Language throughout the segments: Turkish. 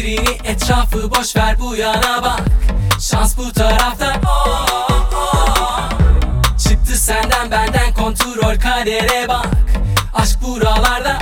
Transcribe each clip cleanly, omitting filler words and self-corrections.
birini, etrafı boş ver, bu yana bak. Şans bu tarafta. Çıktı senden benden kontrol, kadere bak. Aşk buralarda.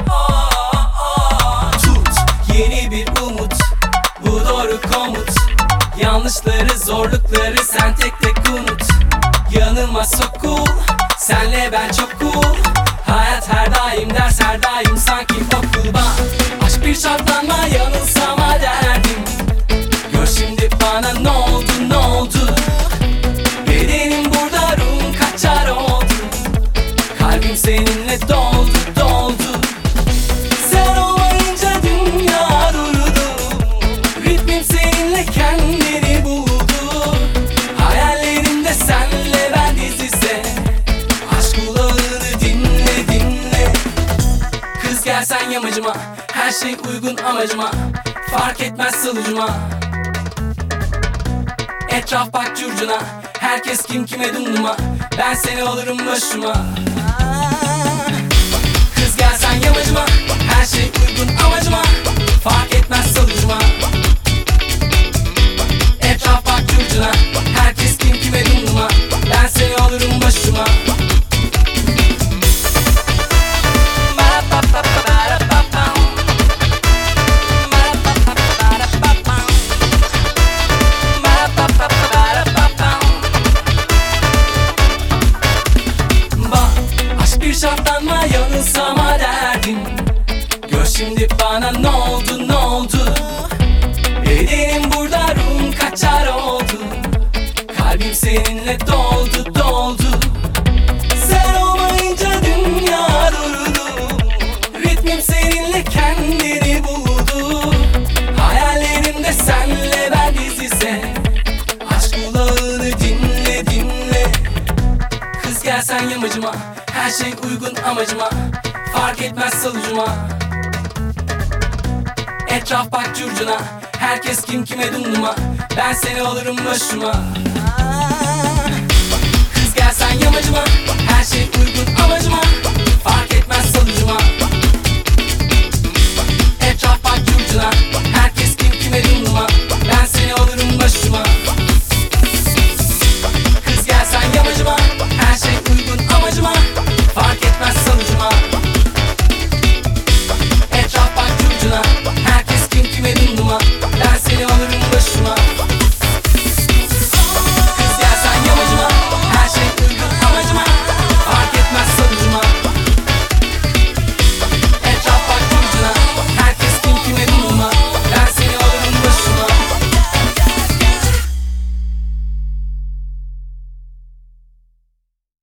Tut yeni bir umut, bu doğru komut. Yanlışları, zorlukları sen tek tek unut. Yanıma sokul, senle ben çok cool. Hayat her daim ders, her daim sanki okul. Bak aşk bir şartlanma, yanılsama derdim. Gör şimdi bana ne oldu, ne oldu. Bedenim burada, ruhum kaçar oldu. Kalbim seninle doldu, doldu. Sen olmayınca dünya durdu. Ritmim seninle kendini buldu. Hayallerimde senle ben diz dize. Aşk kulağını dinle, dinle. Kız gelsen yamacıma, her şey uygun amacıma. Fark etmez salıcıma. Etraf bak curcuna, herkes kim kime dumduma. Ben seni olurum başıma. Kız gelsen yamacıma, her şey uygun amacıma. Fark etmez salıcıma. Etraf bak curcuna, herkes kim kime dumduma. Ben seni olurum başıma. Şartlanma, yanılsama derdim. Gör şimdi bana ne oldu, ne oldu. Bedenim burada, ruhum kaçar oldu. Kalbim seninle doldu, doldu. Sen olmayınca dünya durdu. Ritmim seninle kendini buldu. Hayallerimde senle ben diz dize. Aşk kulağını dinle, dinle. Kız gelsen yamacıma, her şey uygun amacıma. Fark etmez salıcıma. Etraf bak curcuna, herkes kim kime dumduma. Ben seni olurum başıma. Kız gelsen yamacıma, her şey uygun amacıma. Fark etmez salıcıma. Etraf bak curcuna,